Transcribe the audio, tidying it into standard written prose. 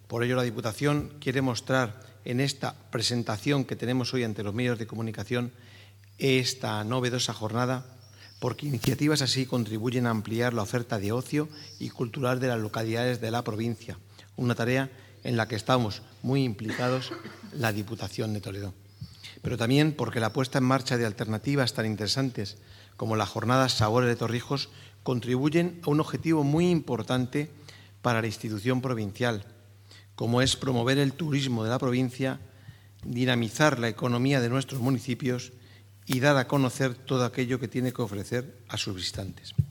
Por ello, la Diputación quiere mostrar en esta presentación que tenemos hoy ante los medios de comunicación esta novedosa jornada, porque iniciativas así contribuyen a ampliar la oferta de ocio y cultural de las localidades de la provincia, una tarea en la que estamos muy implicados la Diputación de Toledo. Pero también porque la puesta en marcha de alternativas tan interesantes como la jornada Sabores de Torrijos contribuyen a un objetivo muy importante para la institución provincial, como es promover el turismo de la provincia, dinamizar la economía de nuestros municipios y dar a conocer todo aquello que tiene que ofrecer a sus visitantes.